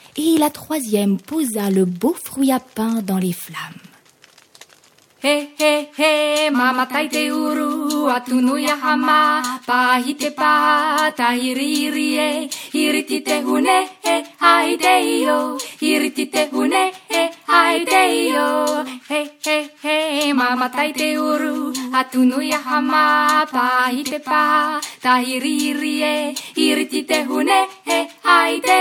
et la troisième posa le beau fruit à pain dans les flammes. He he he, mamatai te uru, atunuia hama, pahite pa, tahiriri e, iriti te hune e, haide yo, iriti te hune e, haide yo. He he he, mamatai te uru, atunuia hama, pahite pa, tahiriri e, iriti te hune e, haide